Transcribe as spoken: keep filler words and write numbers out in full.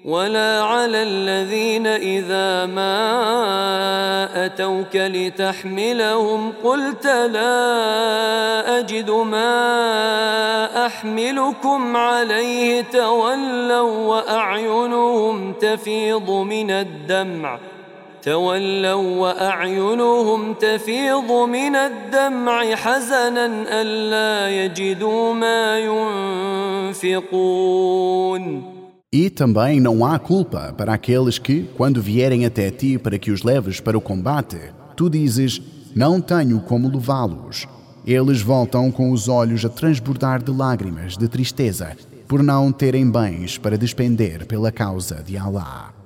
ولا على الذين إذا ما أتوك لتحملهم قلت لا أجد ما أحملكم عليه تولوا وأعينهم تفيض من الدمع تولوا وأعينهم تفيض من الدمع حزنا ألا يجدوا ما ينفقون. E também não há culpa para aqueles que, quando vierem até ti para que os leves para o combate, tu dizes, não tenho como levá-los. Eles voltam com os olhos a transbordar de lágrimas de tristeza, por não terem bens para despender pela causa de Allah.